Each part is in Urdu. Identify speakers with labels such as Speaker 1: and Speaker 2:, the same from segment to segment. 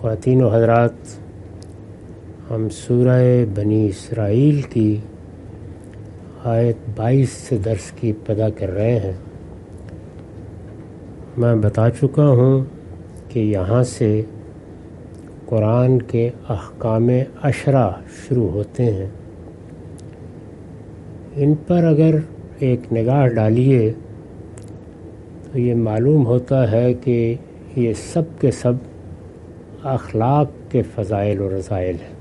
Speaker 1: خواتین و حضرات، ہم سورہ بنی اسرائیل کی آیت 22 سے درس کی ابتدا کر رہے ہیں۔ میں بتا چکا ہوں کہ یہاں سے قرآن کے احکام 10 شروع ہوتے ہیں۔ ان پر اگر ایک نگاہ ڈالیے تو یہ معلوم ہوتا ہے کہ یہ سب کے سب اخلاق کے فضائل و رذائل ہیں۔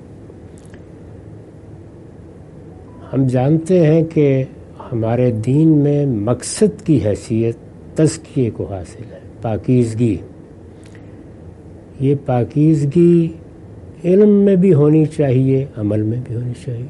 Speaker 1: ہم جانتے ہیں کہ ہمارے دین میں مقصد کی حیثیت تزکیے کو حاصل ہے، پاکیزگی۔ یہ پاکیزگی علم میں بھی ہونی چاہیے، عمل میں بھی ہونی چاہیے۔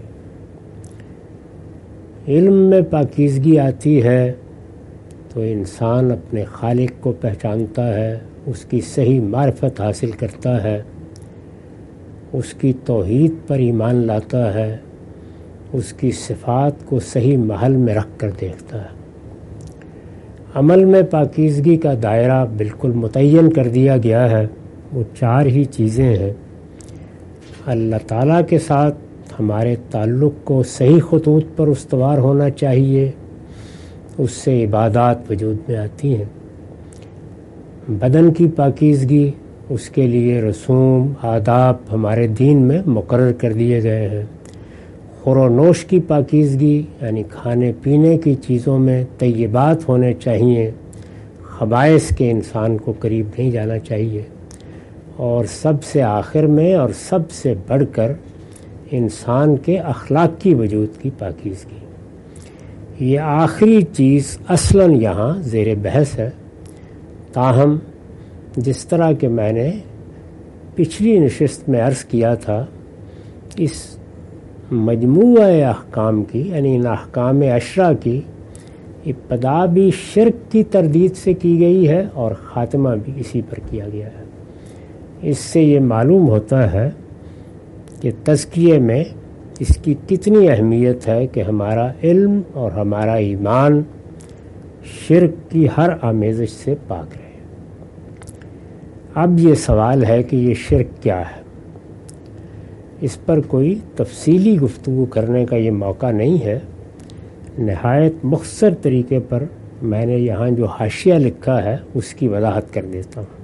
Speaker 1: علم میں پاکیزگی آتی ہے تو انسان اپنے خالق کو پہچانتا ہے، اس کی صحیح معرفت حاصل کرتا ہے، اس کی توحید پر ایمان لاتا ہے، اس کی صفات کو صحیح محل میں رکھ کر دیکھتا ہے۔ عمل میں پاکیزگی کا دائرہ بالکل متعین کر دیا گیا ہے۔ وہ 4 ہی چیزیں ہیں۔ اللہ تعالیٰ کے ساتھ ہمارے تعلق کو صحیح خطوط پر استوار ہونا چاہیے، اس سے عبادات وجود میں آتی ہیں۔ بدن کی پاکیزگی، اس کے لیے رسوم آداب ہمارے دین میں مقرر کر دیے گئے ہیں۔ خور و نوش کی پاکیزگی، یعنی کھانے پینے کی چیزوں میں طیبات ہونے چاہیے، خبائث کے انسان کو قریب نہیں جانا چاہیے۔ اور سب سے آخر میں اور سب سے بڑھ کر انسان کے اخلاق کی وجود کی پاکیزگی۔ یہ آخری چیز اصلاً یہاں زیر بحث ہے، تاہم جس طرح کہ میں نے پچھلی نشست میں عرض کیا تھا، اس مجموعہ احکام کی، یعنی ان احکام 10 کی ابتدا بھی شرک کی تردید سے کی گئی ہے اور خاتمہ بھی اسی پر کیا گیا ہے۔ اس سے یہ معلوم ہوتا ہے کہ تزکیے میں اس کی کتنی اہمیت ہے کہ ہمارا علم اور ہمارا ایمان شرک کی ہر آمیزش سے پاک رہے۔ اب یہ سوال ہے کہ یہ شرک کیا ہے؟ اس پر کوئی تفصیلی گفتگو کرنے کا یہ موقع نہیں ہے۔ نہایت مختصر طریقے پر میں نے یہاں جو حاشیہ لکھا ہے اس کی وضاحت کر دیتا ہوں۔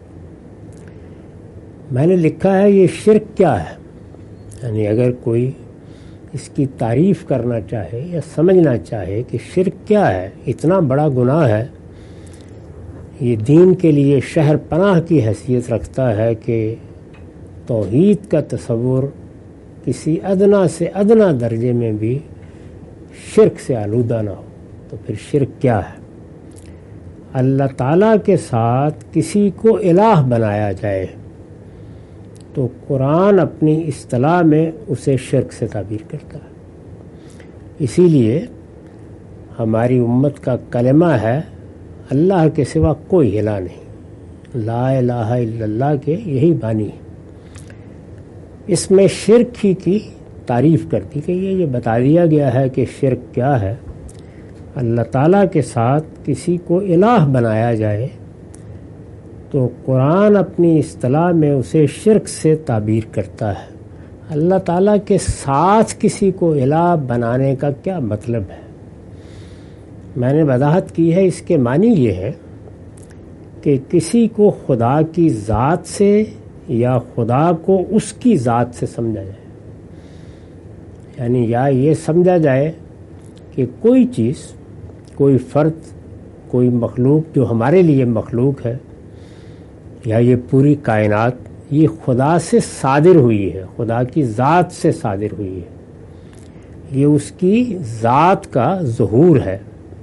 Speaker 1: میں نے لکھا ہے یہ شرک کیا ہے، یعنی اگر کوئی اس کی تعریف کرنا چاہے یا سمجھنا چاہے کہ شرک کیا ہے، اتنا بڑا گناہ ہے، یہ دین کے لیے شہر پناہ کی حیثیت رکھتا ہے کہ توحید کا تصور کسی ادنا سے ادنا درجے میں بھی شرک سے آلودہ نہ ہو، تو پھر شرک کیا ہے؟ اللہ تعالیٰ کے ساتھ کسی کو الہ بنایا جائے تو قرآن اپنی اصطلاح میں اسے شرک سے تعبیر کرتا ہے۔ اسی لیے ہماری امت کا کلمہ ہے اللہ کے سوا کوئی الہ نہیں، لا الہ الا اللہ کے یہی بانی ہے۔ اس میں شرک ہی کی تعریف کرتی کہ یہ بتا دیا گیا ہے کہ شرک کیا ہے۔ اللہ تعالیٰ کے ساتھ کسی کو الہ بنایا جائے تو قرآن اپنی اصطلاح میں اسے شرک سے تعبیر کرتا ہے۔ اللہ تعالیٰ کے ساتھ کسی کو الہ بنانے کا کیا مطلب ہے؟ میں نے وضاحت کی ہے، اس کے معنی یہ ہے کہ کسی کو خدا کی ذات سے یا خدا کو اس کی ذات سے سمجھا جائے، یعنی یا یہ سمجھا جائے کہ کوئی چیز، کوئی فرد، کوئی مخلوق جو ہمارے لیے مخلوق ہے، یا یہ پوری کائنات، یہ خدا سے صادر ہوئی ہے، خدا کی ذات سے صادر ہوئی ہے، یہ اس کی ذات کا ظہور ہے۔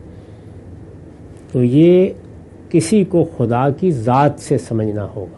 Speaker 1: تو یہ کسی کو خدا کی ذات سے سمجھنا ہوگا۔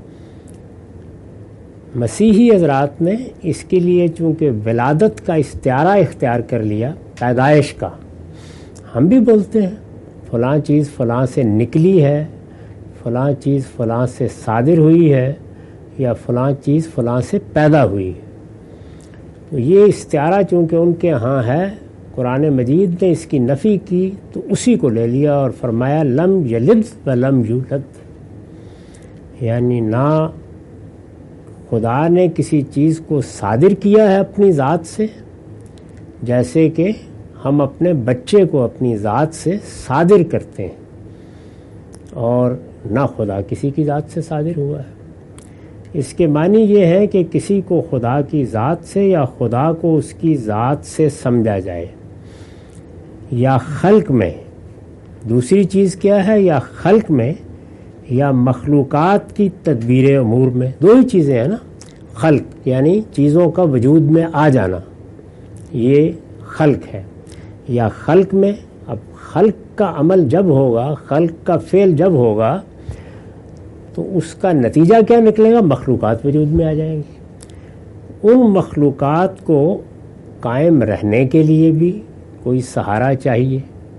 Speaker 1: مسیحی حضرات نے اس کے لیے چونکہ ولادت کا استعارہ اختیار کر لیا، پیدائش کا، ہم بھی بولتے ہیں فلاں چیز فلاں سے نکلی ہے، فلاں چیز فلاں سے صادر ہوئی ہے، یا فلاں چیز فلاں سے پیدا ہوئی ہے۔ تو یہ استعارہ چونکہ ان کے ہاں ہے، قرآن مجید نے اس کی نفی کی تو اسی کو لے لیا اور فرمایا لم یلد ولم یولد، یعنی نہ خدا نے کسی چیز کو صادر کیا ہے اپنی ذات سے، جیسے کہ ہم اپنے بچے کو اپنی ذات سے صادر کرتے ہیں، اور نہ خدا کسی کی ذات سے صادر ہوا ہے۔ اس کے معنی یہ ہے کہ کسی کو خدا کی ذات سے یا خدا کو اس کی ذات سے سمجھا جائے، یا خلق میں، دوسری چیز کیا ہے، یا خلق میں یا مخلوقات کی تدبیر امور میں، دو ہی چیزیں ہیں نا، خلق یعنی چیزوں کا وجود میں آ جانا، یہ خلق ہے، یا خلق میں۔ اب خلق کا عمل جب ہوگا، خلق کا فعل جب ہوگا تو اس کا نتیجہ کیا نکلے گا؟ مخلوقات وجود میں آ جائیں گی۔ ان مخلوقات کو قائم رہنے کے لیے بھی کوئی سہارا چاہیے،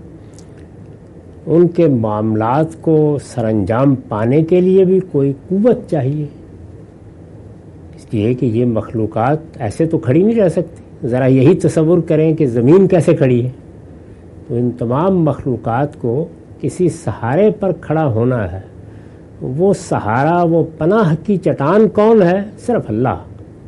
Speaker 1: ان کے معاملات کو سر انجام پانے کے لیے بھی کوئی قوت چاہیے، اس لیے کہ یہ مخلوقات ایسے تو کھڑی نہیں رہ سکتی۔ ذرا یہی تصور کریں کہ زمین کیسے کھڑی ہے، تو ان تمام مخلوقات کو کسی سہارے پر کھڑا ہونا ہے۔ وہ سہارا، وہ پناہ کی چٹان کون ہے؟ صرف اللہ،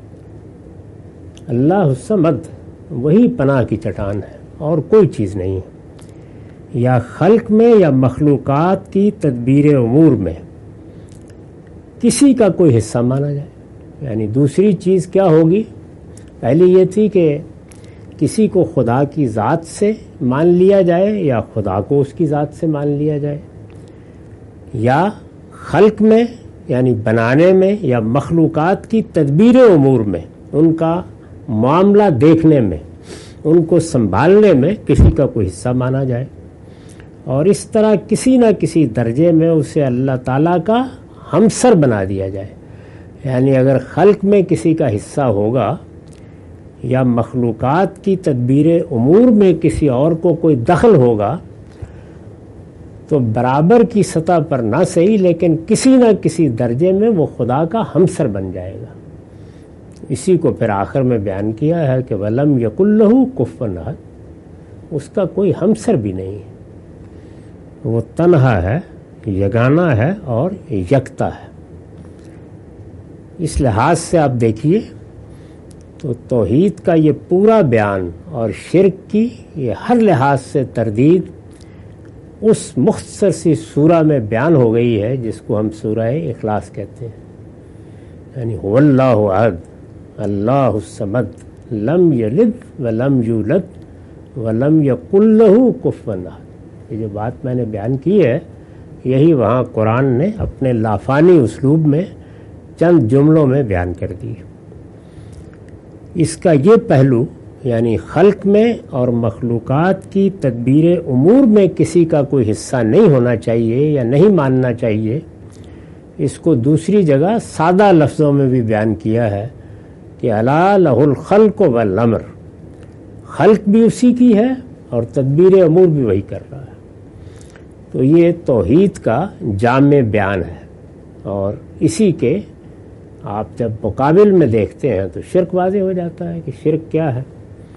Speaker 1: اللہ الصمد، وہی پناہ کی چٹان ہے اور کوئی چیز نہیں ہے۔ یا خلق میں یا مخلوقات کی تدبیر امور میں کسی کا کوئی حصہ مانا جائے، یعنی دوسری چیز کیا ہوگی؟ پہلی یہ تھی کہ کسی کو خدا کی ذات سے مان لیا جائے یا خدا کو اس کی ذات سے مان لیا جائے، یا خلق میں یعنی بنانے میں یا مخلوقات کی تدبیر امور میں، ان کا معاملہ دیکھنے میں، ان کو سنبھالنے میں کسی کا کوئی حصہ مانا جائے، اور اس طرح کسی نہ کسی درجے میں اسے اللہ تعالیٰ کا ہمسر بنا دیا جائے۔ یعنی اگر خلق میں کسی کا حصہ ہوگا یا مخلوقات کی تدبیر امور میں کسی اور کو کوئی دخل ہوگا تو برابر کی سطح پر نہ صحیح لیکن کسی نہ کسی درجے میں وہ خدا کا ہمسر بن جائے گا۔ اسی کو پھر آخر میں بیان کیا ہے کہ وَلَمْ يَكُنْ لَهُ كُفُوًا أَحَدٌ، اس کا کوئی ہمسر بھی نہیں ہے، وہ تنہا ہے، یگانہ ہے اور یکتا ہے۔ اس لحاظ سے آپ دیکھیے تو توحید کا یہ پورا بیان اور شرک کی یہ ہر لحاظ سے تردید اس مختصر سی سورہ میں بیان ہو گئی ہے جس کو ہم سورہ اخلاص کہتے ہیں، یعنی هو اللہ احد اللہ الصمد لم یلد ولم یولد ولم یکن لہ کفوا احد۔ یہ جو بات میں نے بیان کی ہے یہی وہاں قرآن نے اپنے لافانی اسلوب میں چند جملوں میں بیان کر دی۔ اس کا یہ پہلو یعنی خلق میں اور مخلوقات کی تدبیر امور میں کسی کا کوئی حصہ نہیں ہونا چاہیے یا نہیں ماننا چاہیے، اس کو دوسری جگہ سادہ لفظوں میں بھی بیان کیا ہے کہ الا لہ الخلق والامر، خلق بھی اسی کی ہے اور تدبیر امور بھی وہی کر رہا ہے۔ تو یہ توحید کا جامع بیان ہے، اور اسی کے آپ جب مقابل میں دیکھتے ہیں تو شرک واضح ہو جاتا ہے کہ شرک کیا ہے۔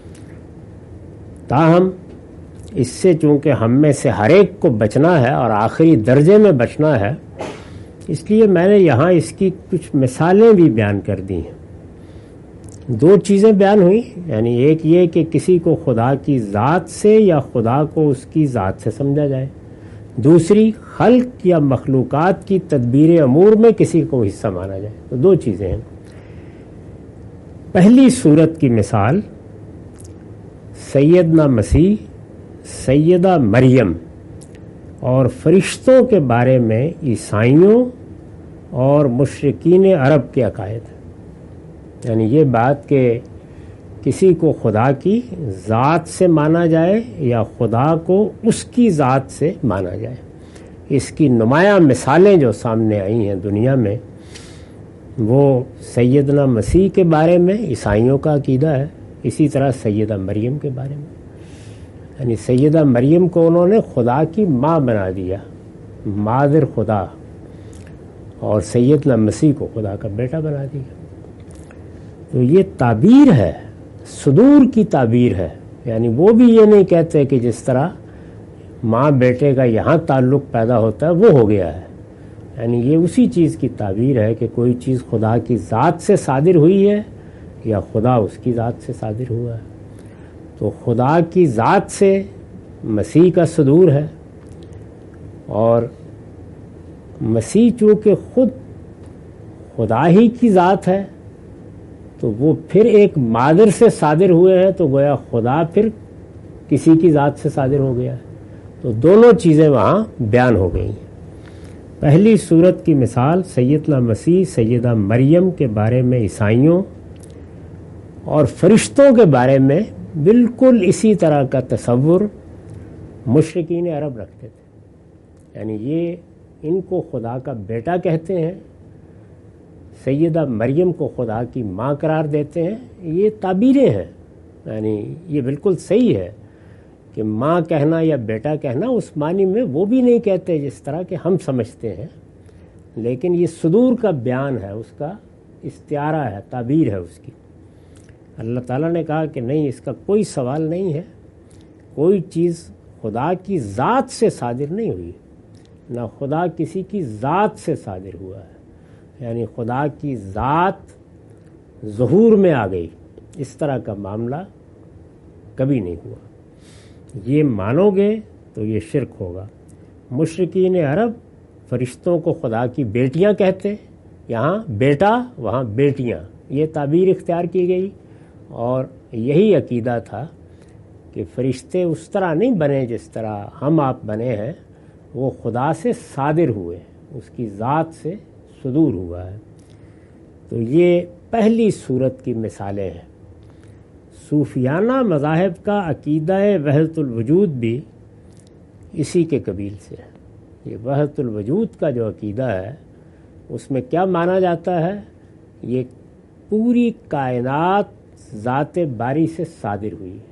Speaker 1: تاہم اس سے چونکہ ہم میں سے ہر ایک کو بچنا ہے اور آخری درجے میں بچنا ہے، اس لیے میں نے یہاں اس کی کچھ مثالیں بھی بیان کر دی ہیں۔ دو چیزیں بیان ہوئی، یعنی ایک یہ کہ کسی کو خدا کی ذات سے یا خدا کو اس کی ذات سے سمجھا جائے، دوسری خلق یا مخلوقات کی تدبیر امور میں کسی کو حصہ مانا جائے۔ تو دو چیزیں ہیں۔ پہلی صورت کی مثال سیدنا مسیح، سیدہ مریم اور فرشتوں کے بارے میں عیسائیوں اور مشرکین عرب کے عقائد، یعنی یہ بات کہ کسی کو خدا کی ذات سے مانا جائے یا خدا کو اس کی ذات سے مانا جائے، اس کی نمایاں مثالیں جو سامنے آئی ہیں دنیا میں، وہ سیدنا مسیح کے بارے میں عیسائیوں کا عقیدہ ہے، اسی طرح سیدہ مریم کے بارے میں، یعنی سیدہ مریم کو انہوں نے خدا کی ماں بنا دیا، مادر خدا، اور سیدنا مسیح کو خدا کا بیٹا بنا دیا۔ تو یہ تعبیر ہے، صدور کی تعبیر ہے، یعنی وہ بھی یہ نہیں کہتے کہ جس طرح ماں بیٹے کا یہاں تعلق پیدا ہوتا ہے وہ ہو گیا ہے، یعنی یہ اسی چیز کی تعبیر ہے کہ کوئی چیز خدا کی ذات سے صادر ہوئی ہے یا خدا اس کی ذات سے صادر ہوا ہے. تو خدا کی ذات سے مسیح کا صدور ہے، اور مسیح چونکہ خود خدا ہی کی ذات ہے تو وہ پھر ایک مادر سے صادر ہوئے ہیں، تو گویا خدا پھر کسی کی ذات سے صادر ہو گیا ہے. تو دونوں چیزیں وہاں بیان ہو گئی ہیں. پہلی صورت کی مثال سیدنا مسیح، سیدہ مریم کے بارے میں عیسائیوں اور فرشتوں کے بارے میں بالکل اسی طرح کا تصور مشرکین عرب رکھتے تھے. یعنی یہ ان کو خدا کا بیٹا کہتے ہیں، سیدہ مریم کو خدا کی ماں قرار دیتے ہیں. یہ تعبیریں ہیں، یعنی یہ بالکل صحیح ہے کہ ماں کہنا یا بیٹا کہنا اس معنی میں وہ بھی نہیں کہتے جس طرح کہ ہم سمجھتے ہیں، لیکن یہ صدور کا بیان ہے، اس کا استعارہ ہے، تعبیر ہے اس کی. اللہ تعالیٰ نے کہا کہ نہیں، اس کا کوئی سوال نہیں ہے، کوئی چیز خدا کی ذات سے صادر نہیں ہوئی، نہ خدا کسی کی ذات سے صادر ہوا ہے. یعنی خدا کی ذات ظہور میں آ گئی، اس طرح کا معاملہ کبھی نہیں ہوا. یہ مانو گے تو یہ شرک ہوگا. مشرکین عرب فرشتوں کو خدا کی بیٹیاں کہتے، یہاں بیٹا وہاں بیٹیاں، یہ تعبیر اختیار کی گئی. اور یہی عقیدہ تھا کہ فرشتے اس طرح نہیں بنے جس طرح ہم آپ بنے ہیں، وہ خدا سے صادر ہوئے، اس کی ذات سے صدور ہوا ہے. تو یہ پہلی صورت کی مثالیں ہیں. صوفیانہ مذاہب کا عقیدہ وحدت الوجود بھی اسی کے قبیل سے ہے. یہ وحدت الوجود کا جو عقیدہ ہے اس میں کیا مانا جاتا ہے؟ یہ پوری کائنات ذات باری سے صادر ہوئی ہے.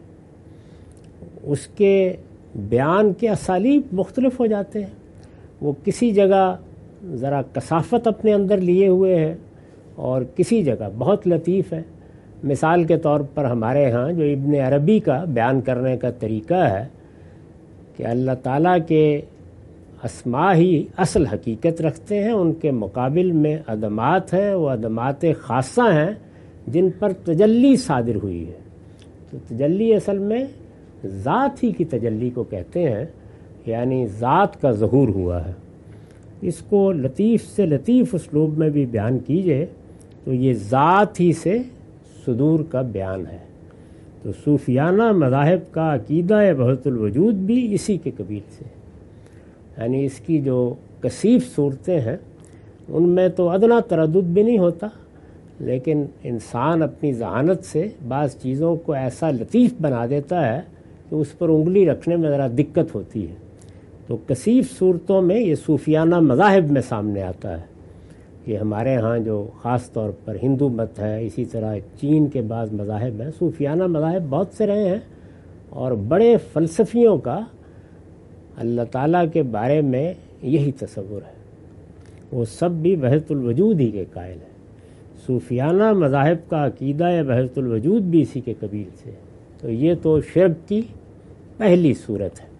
Speaker 1: اس کے بیان کے اسالیب مختلف ہو جاتے ہیں. وہ کسی جگہ ذرا کثافت اپنے اندر لیے ہوئے ہے اور کسی جگہ بہت لطیف ہے. مثال کے طور پر ہمارے ہاں جو ابن عربی کا بیان کرنے کا طریقہ ہے کہ اللہ تعالیٰ کے اسماء ہی اصل حقیقت رکھتے ہیں، ان کے مقابل میں عدمات ہیں، وہ عدمات خاصہ ہیں جن پر تجلی صادر ہوئی ہے. تو تجلی اصل میں ذات ہی کی تجلی کو کہتے ہیں، یعنی ذات کا ظہور ہوا ہے. اس کو لطیف سے لطیف اسلوب میں بھی بیان کیجئے تو یہ ذات ہی سے صدور کا بیان ہے. تو صوفیانہ مذاہب کا عقیدہ وحدت الوجود بھی اسی کے قبیل سے، یعنی اس کی جو کثیف صورتیں ہیں ان میں تو ادنا تردد بھی نہیں ہوتا، لیکن انسان اپنی ذہانت سے بعض چیزوں کو ایسا لطیف بنا دیتا ہے کہ اس پر انگلی رکھنے میں ذرا دقت ہوتی ہے. تو کثیف صورتوں میں یہ صوفیانہ مذاہب میں سامنے آتا ہے. یہ ہمارے ہاں جو خاص طور پر ہندو مت ہے، اسی طرح چین کے بعض مذاہب ہیں، صوفیانہ مذاہب بہت سے رہے ہیں، اور بڑے فلسفیوں کا اللہ تعالیٰ کے بارے میں یہی تصور ہے. وہ سب بھی وحدت الوجود ہی کے قائل ہیں. صوفیانہ مذاہب کا عقیدہ وحدت الوجود بھی اسی کے قبیل سے. تو یہ تو شرک کی پہلی صورت ہے.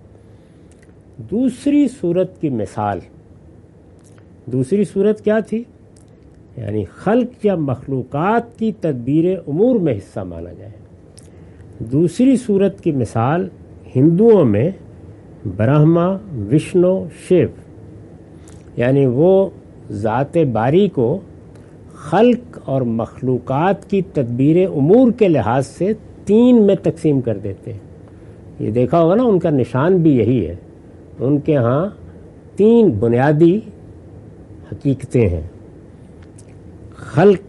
Speaker 1: دوسری صورت کی مثال، دوسری صورت کیا تھی؟ یعنی خلق یا مخلوقات کی تدبیر امور میں حصہ مانا جائے. دوسری صورت کی مثال ہندوؤں میں برہما، وشنو، شیو، یعنی وہ ذات باری کو خلق اور مخلوقات کی تدبیر امور کے لحاظ سے تین میں تقسیم کر دیتے ہیں. یہ دیکھا ہوگا نا، ان کا نشان بھی یہی ہے. ان کے ہاں تین بنیادی حقیقتیں ہیں. خلق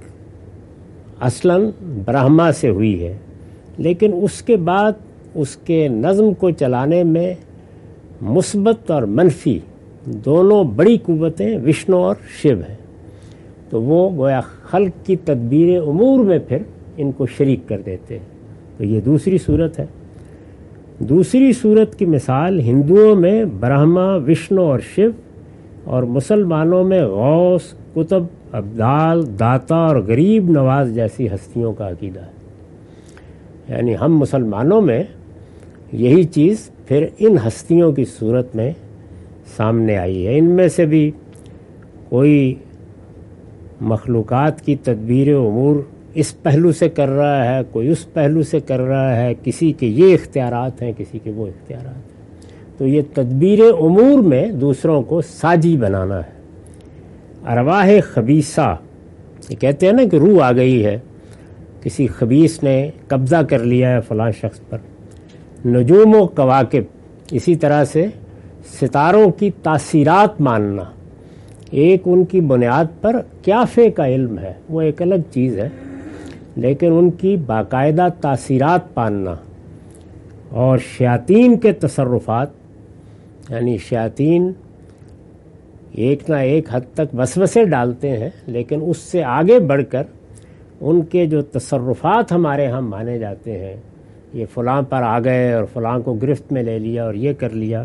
Speaker 1: اصلاً برہما سے ہوئی ہے، لیکن اس کے بعد اس کے نظم کو چلانے میں مثبت اور منفی دونوں بڑی قوتیں وشنو اور شیو ہیں. تو وہ گویا خلق کی تدبیر امور میں پھر ان کو شریک کر دیتے ہیں. تو یہ دوسری صورت ہے. دوسری صورت کی مثال ہندوؤں میں برہما، وشنو اور شیو، اور مسلمانوں میں غوث، قطب، ابدال، داتا اور غریب نواز جیسی ہستیوں کا عقیدہ ہے. یعنی ہم مسلمانوں میں یہی چیز پھر ان ہستیوں کی صورت میں سامنے آئی ہے. ان میں سے بھی کوئی مخلوقات کی تدبیر امور اس پہلو سے کر رہا ہے، کوئی اس پہلو سے کر رہا ہے، کسی کے یہ اختیارات ہیں، کسی کے وہ اختیارات ہیں۔ تو یہ تدبیر امور میں دوسروں کو ساجی بنانا ہے۔ ارواح خبیثہ، یہ کہتے ہیں نا کہ روح آ گئی ہے، کسی خبیث نے قبضہ کر لیا ہے فلاں شخص پر۔ نجوم و کواکب، اسی طرح سے ستاروں کی تاثیرات ماننا، ایک ان کی بنیاد پر قیافے کا علم ہے، وہ ایک الگ چیز ہے، لیکن ان کی باقاعدہ تاثیرات پاننا، اور شیاطین کے تصرفات، یعنی شیاطین ایک نہ ایک حد تک وسوسے ڈالتے ہیں، لیکن اس سے آگے بڑھ کر ان کے جو تصرفات ہمارے ہاں مانے جاتے ہیں، یہ فلاں پر آ گئے اور فلاں کو گرفت میں لے لیا اور یہ کر لیا،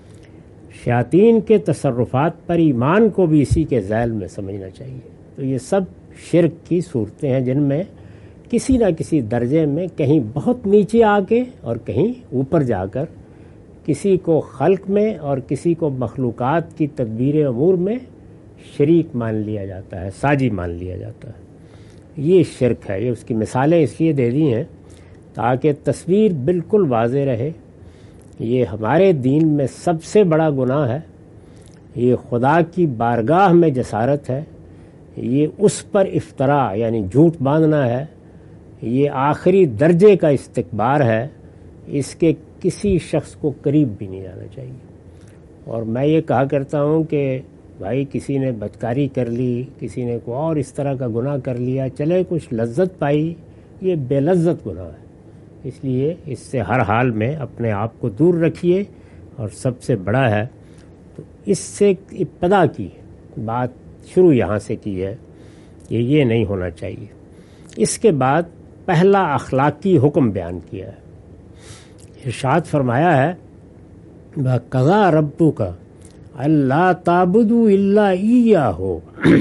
Speaker 1: شیاطین کے تصرفات پر ایمان کو بھی اسی کے ذیل میں سمجھنا چاہیے۔ تو یہ سب شرک کی صورتیں ہیں جن میں کسی نہ کسی درجے میں کہیں بہت نیچے آ کے اور کہیں اوپر جا کر کسی کو خلق میں اور کسی کو مخلوقات کی تدبیر امور میں شریک مان لیا جاتا ہے، ساجی مان لیا جاتا ہے۔ یہ شرک ہے۔ یہ اس کی مثالیں اس لیے دے دی ہیں تاکہ تصویر بالکل واضح رہے۔ یہ ہمارے دین میں سب سے بڑا گناہ ہے، یہ خدا کی بارگاہ میں جسارت ہے، یہ اس پر افتراء یعنی جھوٹ باندھنا ہے، یہ آخری درجے کا استکبار ہے، اس کے کسی شخص کو قریب بھی نہیں جانا چاہیے۔ اور میں یہ کہا کرتا ہوں کہ بھائی کسی نے بدکاری کر لی، کسی نے کوئی اور اس طرح کا گناہ کر لیا، چلے کچھ لذت پائی، یہ بے لذت گناہ ہے، اس لیے اس سے ہر حال میں اپنے آپ کو دور رکھیے۔ اور سب سے بڑا ہے تو اس سے ابتدا کی بات شروع یہاں سے کی ہے کہ یہ نہیں ہونا چاہیے۔ اس کے بعد پہلا اخلاقی حکم بیان کیا ہے، ارشاد فرمایا ہے وَقَضَىٰ رَبُّكَ أَلَّا تَعْبُدُوا إِلَّا إِيَّاهُ،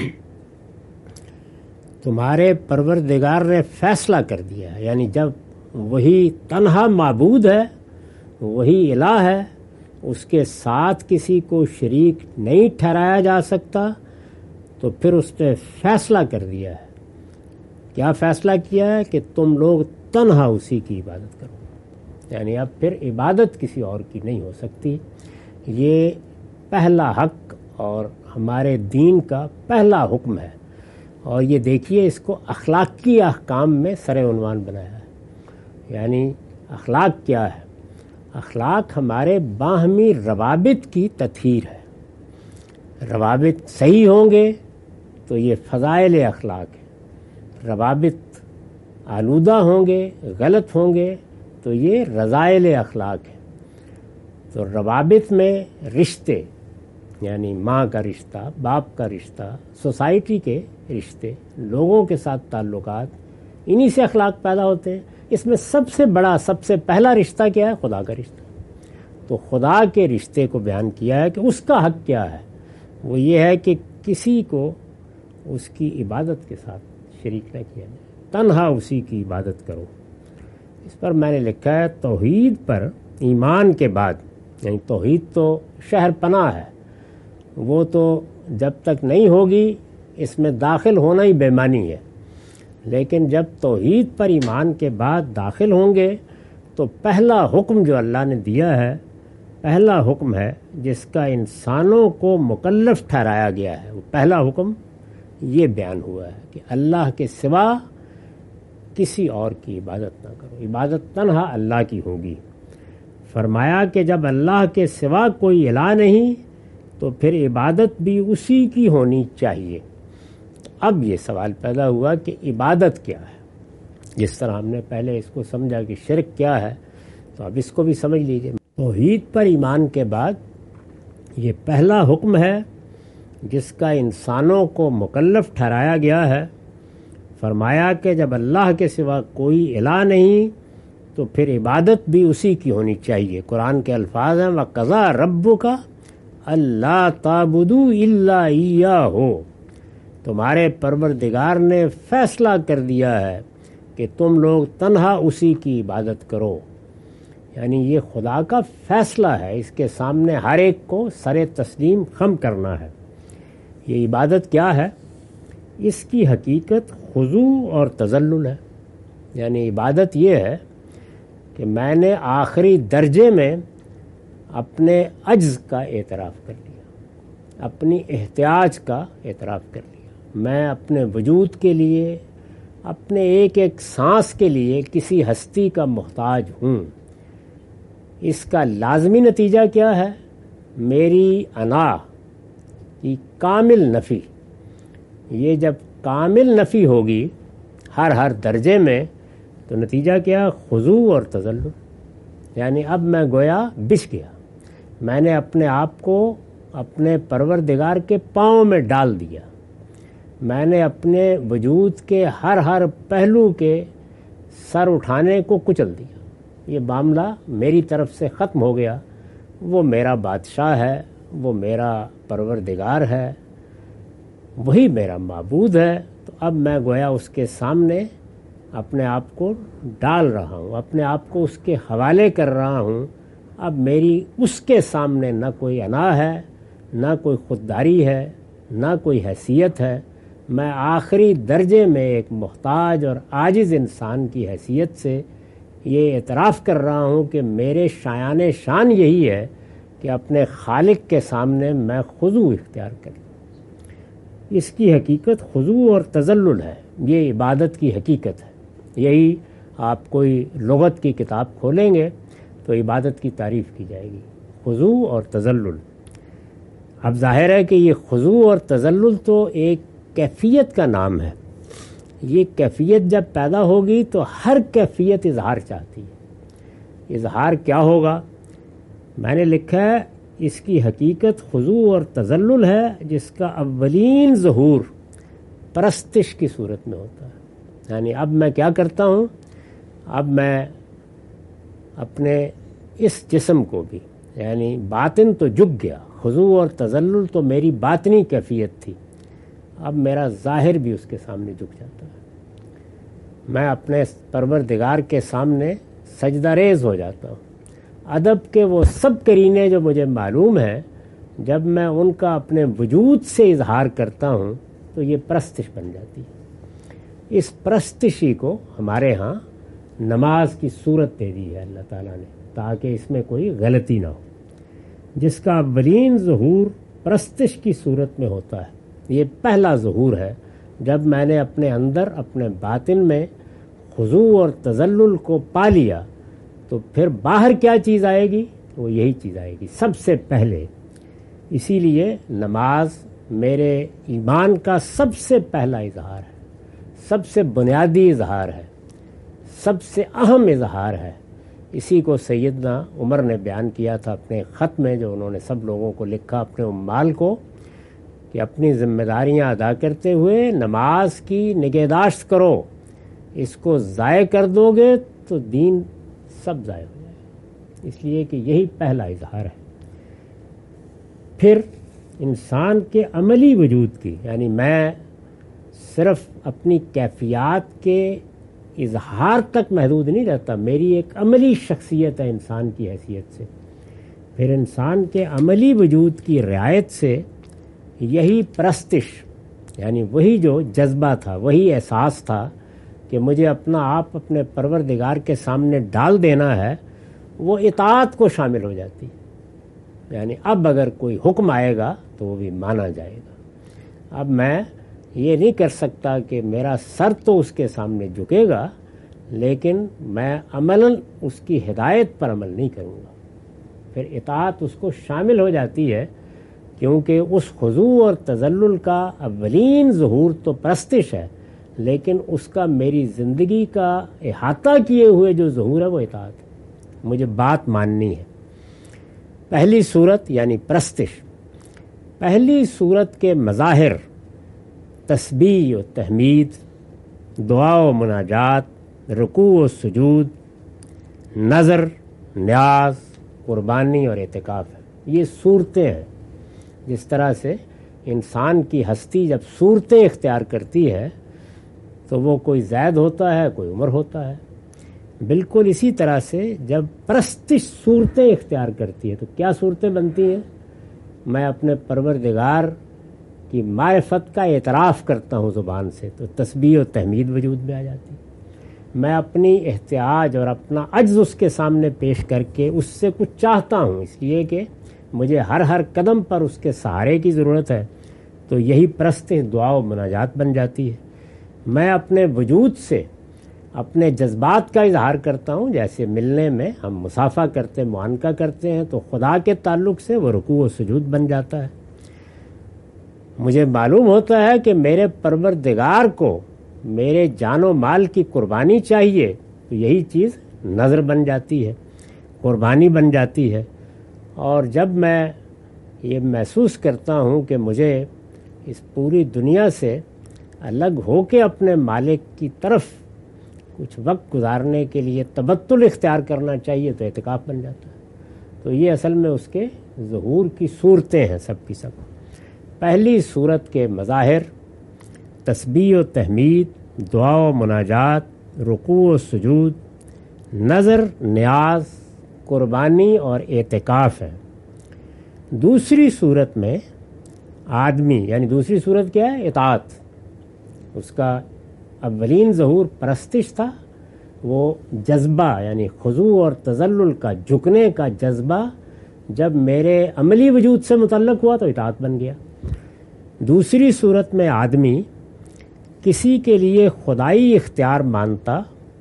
Speaker 1: تمہارے پروردگار نے فیصلہ کر دیا ہے، یعنی جب وہی تنہا معبود ہے، وہی الہ ہے، اس کے ساتھ کسی کو شریک نہیں ٹھہرایا جا سکتا، تو پھر اس نے فیصلہ کر دیا ہے۔ کیا فیصلہ کیا ہے؟ کہ تم لوگ تنہا اسی کی عبادت کرو، یعنی اب پھر عبادت کسی اور کی نہیں ہو سکتی۔ یہ پہلا حق اور ہمارے دین کا پہلا حکم ہے، اور یہ دیکھیے اس کو اخلاقی احکام میں سر عنوان بنایا ہے۔ یعنی اخلاق کیا ہے؟ اخلاق ہمارے باہمی روابط کی تطہیر ہے۔ روابط صحیح ہوں گے تو یہ فضائل اخلاق ہے، روابط آلودہ ہوں گے، غلط ہوں گے تو یہ رذائل اخلاق ہے۔ تو روابط میں رشتے، یعنی ماں کا رشتہ، باپ کا رشتہ، سوسائٹی کے رشتے، لوگوں کے ساتھ تعلقات، انہی سے اخلاق پیدا ہوتے ہیں۔ اس میں سب سے بڑا، سب سے پہلا رشتہ کیا ہے؟ خدا کا رشتہ۔ تو خدا کے رشتے کو بیان کیا ہے کہ اس کا حق کیا ہے، وہ یہ ہے کہ کسی کو اس کی عبادت کے ساتھ شریک نہ کیا جائے، تنہا اسی کی عبادت کرو۔ اس پر میں نے لکھا ہے توحید پر ایمان کے بعد، یعنی توحید تو شہر پناہ ہے، وہ تو جب تک نہیں ہوگی اس میں داخل ہونا ہی بے معنی ہے، لیکن جب توحید پر ایمان کے بعد داخل ہوں گے تو پہلا حکم جو اللہ نے دیا ہے، پہلا حکم ہے جس کا انسانوں کو مکلف ٹھہرایا گیا ہے، وہ پہلا حکم یہ بیان ہوا ہے کہ اللہ کے سوا کسی اور کی عبادت نہ کرو، عبادت تنہا اللہ کی ہوگی۔ فرمایا کہ جب اللہ کے سوا کوئی الہ نہیں تو پھر عبادت بھی اسی کی ہونی چاہیے۔ اب یہ سوال پیدا ہوا کہ عبادت کیا ہے؟ جس طرح ہم نے پہلے اس کو سمجھا کہ شرک کیا ہے، تو اب اس کو بھی سمجھ لیجئے۔ توحید پر ایمان کے بعد یہ پہلا حکم ہے جس کا انسانوں کو مکلف ٹھہرایا گیا ہے۔ فرمایا کہ جب اللہ کے سوا کوئی الہ نہیں تو پھر عبادت بھی اسی کی ہونی چاہیے۔ قرآن کے الفاظ ہیں وَقَضَىٰ رَبُّكَ أَلَّا تَعْبُدُوا إِلَّا إِيَّاهُ، تمہارے پروردگار نے فیصلہ کر دیا ہے کہ تم لوگ تنہا اسی کی عبادت کرو۔ یعنی یہ خدا کا فیصلہ ہے، اس کے سامنے ہر ایک کو سر تسلیم خم کرنا ہے۔ یہ عبادت کیا ہے؟ اس کی حقیقت خضوع اور تذلل ہے. یعنی عبادت یہ ہے کہ میں نے آخری درجے میں اپنے عجز کا اعتراف کر لیا، اپنی احتیاج کا اعتراف کر لیا. میں اپنے وجود کے لیے، اپنے ایک ایک سانس کے لیے کسی ہستی کا محتاج ہوں. اس کا لازمی نتیجہ کیا ہے؟ میری انا کی کامل نفی. یہ جب کامل نفی ہوگی ہر درجے میں تو نتیجہ کیا؟ خضوع اور تذلل. یعنی اب میں گویا بچھ گیا، میں نے اپنے آپ کو اپنے پروردگار کے پاؤں میں ڈال دیا، میں نے اپنے وجود کے ہر پہلو کے سر اٹھانے کو کچل دیا. یہ معاملہ میری طرف سے ختم ہو گیا. وہ میرا بادشاہ ہے، وہ میرا پروردگار ہے، وہی میرا معبود ہے. تو اب میں گویا اس کے سامنے اپنے آپ کو ڈال رہا ہوں، اپنے آپ کو اس کے حوالے کر رہا ہوں. اب میری اس کے سامنے نہ کوئی انا ہے، نہ کوئی خودداری ہے، نہ کوئی حیثیت ہے. میں آخری درجے میں ایک محتاج اور عاجز انسان کی حیثیت سے یہ اعتراف کر رہا ہوں کہ میرے شایان شان یہی ہے کہ اپنے خالق کے سامنے میں خضوع اختیار کروں. اس کی حقیقت خضوع اور تذلل ہے. یہ عبادت کی حقیقت ہے. یہی آپ کوئی لغت کی کتاب کھولیں گے تو عبادت کی تعریف کی جائے گی، خضوع اور تذلل. اب ظاہر ہے کہ یہ خضوع اور تذلل تو ایک کیفیت کا نام ہے. یہ کیفیت جب پیدا ہوگی تو ہر کیفیت اظہار چاہتی ہے. اظہار کیا ہوگا؟ میں نے لکھا ہے اس کی حقیقت خضوع اور تذلل ہے جس کا اولین ظہور پرستش کی صورت میں ہوتا ہے. یعنی اب میں کیا کرتا ہوں؟ اب میں اپنے اس جسم کو بھی، یعنی باطن تو جھک گیا، خضوع اور تذلل تو میری باطنی کیفیت تھی، اب میرا ظاہر بھی اس کے سامنے جھک جاتا ہے. میں اپنے پروردگار کے سامنے سجدہ ریز ہو جاتا ہوں. ادب کے وہ سب کرینے جو مجھے معلوم ہیں، جب میں ان کا اپنے وجود سے اظہار کرتا ہوں تو یہ پرستش بن جاتی ہے. اس پرستشی کو ہمارے ہاں نماز کی صورت دے دی ہے اللہ تعالیٰ نے، تاکہ اس میں کوئی غلطی نہ ہو. جس کا اولین ظہور پرستش کی صورت میں ہوتا ہے. یہ پہلا ظہور ہے جب میں نے اپنے اندر، اپنے باطن میں خضوع اور تذلل کو پا لیا تو پھر باہر کیا چیز آئے گی؟ وہ یہی چیز آئے گی سب سے پہلے. اسی لیے نماز میرے ایمان کا سب سے پہلا اظہار ہے، سب سے بنیادی اظہار ہے، سب سے اہم اظہار ہے. اسی کو سیدنا عمر نے بیان کیا تھا اپنے خط میں، جو انہوں نے سب لوگوں کو لکھا، اپنے عمال کو، کہ اپنی ذمہ داریاں ادا کرتے ہوئے نماز کی نگہداشت کرو. اس کو ضائع کر دو گے تو دین سب ضائع ہو جائے گا. اس لیے کہ یہی پہلا اظہار ہے. پھر انسان کے عملی وجود کی، یعنی میں صرف اپنی کیفیات کے اظہار تک محدود نہیں رہتا، میری ایک عملی شخصیت ہے انسان کی حیثیت سے. پھر انسان کے عملی وجود کی رعایت سے یہی پرستش، یعنی وہی جو جذبہ تھا، وہی احساس تھا کہ مجھے اپنا آپ اپنے پروردگار کے سامنے ڈال دینا ہے، وہ اطاعت کو شامل ہو جاتی. یعنی اب اگر کوئی حکم آئے گا تو وہ بھی مانا جائے گا. اب میں یہ نہیں کر سکتا کہ میرا سر تو اس کے سامنے جھکے گا لیکن میں عملاً اس کی ہدایت پر عمل نہیں کروں گا. پھر اطاعت اس کو شامل ہو جاتی ہے، کیونکہ اس خضوع اور تذلل کا اولین ظہور تو پرستش ہے، لیکن اس کا میری زندگی کا احاطہ کیے ہوئے جو ظہور ہے وہ اطاعت ہے. مجھے بات ماننی ہے. پہلی صورت یعنی پرستش. پہلی صورت کے مظاہر تسبیح و تحمید، دعا و مناجات، رکوع و سجود، نظر، نیاز، قربانی اور اعتکاف ہے. یہ صورتیں ہیں. جس طرح سے انسان کی ہستی جب صورتیں اختیار کرتی ہے تو وہ کوئی زید ہوتا ہے، کوئی عمر ہوتا ہے. بالکل اسی طرح سے جب پرستش صورتیں اختیار کرتی ہے تو کیا صورتیں بنتی ہیں؟ میں اپنے پروردگار کہ معرفت کا اعتراف کرتا ہوں زبان سے تو تسبیح و تحمید وجود میں آ جاتی ہے۔ میں اپنی احتیاج اور اپنا عجز اس کے سامنے پیش کر کے اس سے کچھ چاہتا ہوں، اس لیے کہ مجھے ہر قدم پر اس کے سہارے کی ضرورت ہے، تو یہی پرست دعا و مناجات بن جاتی ہے۔ میں اپنے وجود سے اپنے جذبات کا اظہار کرتا ہوں، جیسے ملنے میں ہم مصافحہ کرتے معانقہ کرتے ہیں تو خدا کے تعلق سے وہ رکوع و سجود بن جاتا ہے۔ مجھے معلوم ہوتا ہے کہ میرے پروردگار کو میرے جان و مال کی قربانی چاہیے، تو یہی چیز نظر بن جاتی ہے، قربانی بن جاتی ہے۔ اور جب میں یہ محسوس کرتا ہوں کہ مجھے اس پوری دنیا سے الگ ہو کے اپنے مالک کی طرف کچھ وقت گزارنے کے لیے تبتل اختیار کرنا چاہیے، تو اعتکاف بن جاتا ہے۔ تو یہ اصل میں اس کے ظہور کی صورتیں ہیں سب کی سب۔ پہلی صورت کے مظاہر تسبیح و تحمید، دعا و مناجات، رکوع و سجود، نظر، نیاز، قربانی اور اعتکاف ہے۔ دوسری صورت میں آدمی، یعنی دوسری صورت کیا ہے؟ اطاعت۔ اس کا اولین ظہور پرستش تھا، وہ جذبہ یعنی خضوع اور تذلل کا، جھکنے کا جذبہ جب میرے عملی وجود سے متعلق ہوا تو اطاعت بن گیا۔ دوسری صورت میں آدمی کسی کے لیے خدائی اختیار مانتا،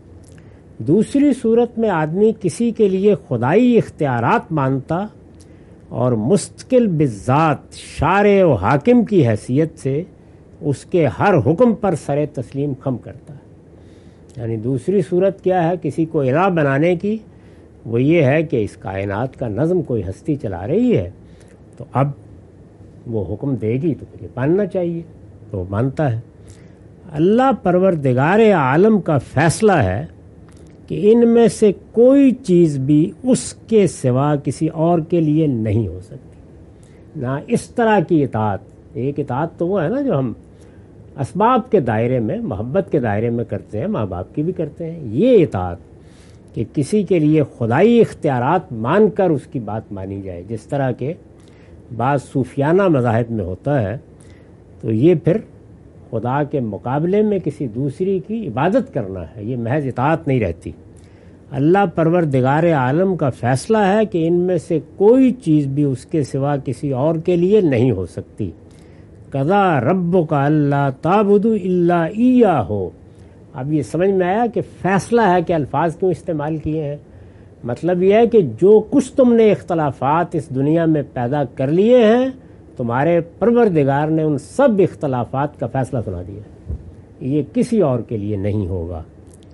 Speaker 1: دوسری صورت میں آدمی کسی کے لیے خدائی اختیارات مانتا اور مستقل بذات شارع و حاکم کی حیثیت سے اس کے ہر حکم پر سر تسلیم خم کرتا ہے۔ یعنی دوسری صورت کیا ہے کسی کو الہ بنانے کی؟ وہ یہ ہے کہ اس کائنات کا نظم کوئی ہستی چلا رہی ہے، تو اب وہ حکم دے گی تو مجھے ماننا چاہیے، تو وہ مانتا ہے۔ اللہ پروردگار عالم کا فیصلہ ہے کہ ان میں سے کوئی چیز بھی اس کے سوا کسی اور کے لیے نہیں ہو سکتی۔ نہ اس طرح کی اطاعت، ایک اطاعت تو وہ ہے نا جو ہم اسباب کے دائرے میں، محبت کے دائرے میں کرتے ہیں، ماں باپ کی بھی کرتے ہیں، یہ اطاعت کہ کسی کے لیے خدائی اختیارات مان کر اس کی بات مانی جائے، جس طرح کے بعض صوفیانہ مذاہب میں ہوتا ہے، تو یہ پھر خدا کے مقابلے میں کسی دوسری کی عبادت کرنا ہے، یہ محض اطاعت نہیں رہتی۔ اللہ پروردگار عالم کا فیصلہ ہے کہ ان میں سے کوئی چیز بھی اس کے سوا کسی اور کے لیے نہیں ہو سکتی۔ قضا ربک اللہ تعبدوا الا ایہ۔ اب یہ سمجھ میں آیا کہ فیصلہ ہے کہ الفاظ کیوں استعمال کیے ہیں۔ مطلب یہ ہے کہ جو کچھ تم نے اختلافات اس دنیا میں پیدا کر لیے ہیں، تمہارے پروردگار نے ان سب اختلافات کا فیصلہ سنا دیا، یہ کسی اور کے لیے نہیں ہوگا۔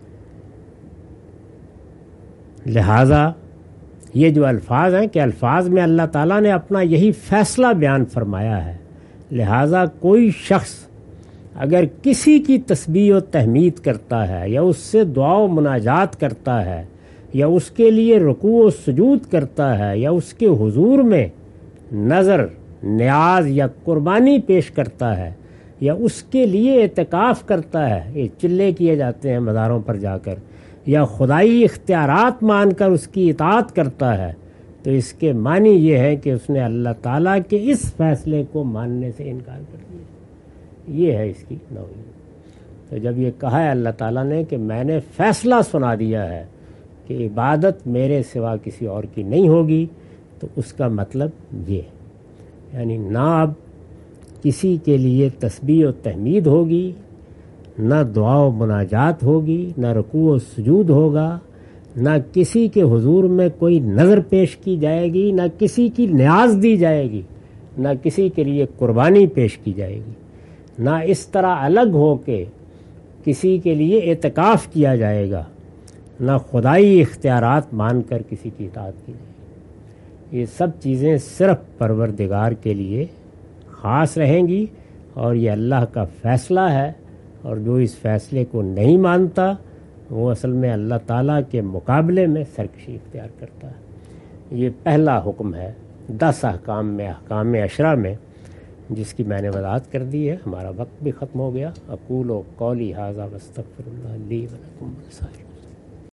Speaker 1: لہٰذا یہ جو الفاظ ہیں کہ الفاظ میں اللہ تعالیٰ نے اپنا یہی فیصلہ بیان فرمایا ہے۔ لہٰذا کوئی شخص اگر کسی کی تسبیح و تحمید کرتا ہے، یا اس سے دعا و مناجات کرتا ہے، یا اس کے لیے رکوع و سجود کرتا ہے، یا اس کے حضور میں نظر، نیاز یا قربانی پیش کرتا ہے، یا اس کے لیے اعتکاف کرتا ہے، یہ چلے کیے جاتے ہیں مزاروں پر جا کر، یا خدائی اختیارات مان کر اس کی اطاعت کرتا ہے، تو اس کے معنی یہ ہے کہ اس نے اللہ تعالیٰ کے اس فیصلے کو ماننے سے انکار کر دیا۔ یہ ہے اس کی نوعیت۔ تو جب یہ کہا ہے اللہ تعالیٰ نے کہ میں نے فیصلہ سنا دیا ہے کہ عبادت میرے سوا کسی اور کی نہیں ہوگی، تو اس کا مطلب یہ ہے، یعنی نہ اب کسی کے لیے تسبیح و تحمید ہوگی، نہ دعا و مناجات ہوگی، نہ رکوع و سجود ہوگا، نہ کسی کے حضور میں کوئی نظر پیش کی جائے گی، نہ کسی کی نیاز دی جائے گی، نہ کسی کے لیے قربانی پیش کی جائے گی، نہ اس طرح الگ ہو کے کسی کے لیے اعتکاف کیا جائے گا، نہ خدائی اختیارات مان کر کسی کی اطاعت کی جائے گی۔ یہ سب چیزیں صرف پروردگار کے لیے خاص رہیں گی، اور یہ اللہ کا فیصلہ ہے، اور جو اس فیصلے کو نہیں مانتا وہ اصل میں اللہ تعالیٰ کے مقابلے میں سرکشی اختیار کرتا ہے۔ یہ پہلا حکم ہے 10 احکام میں، احکام عشرہ میں، جس کی میں نے وضاحت کر دی ہے۔ ہمارا وقت بھی ختم ہو گیا۔ اقول قولی ھذا واستغفر اللہ لی ولکم ولسائر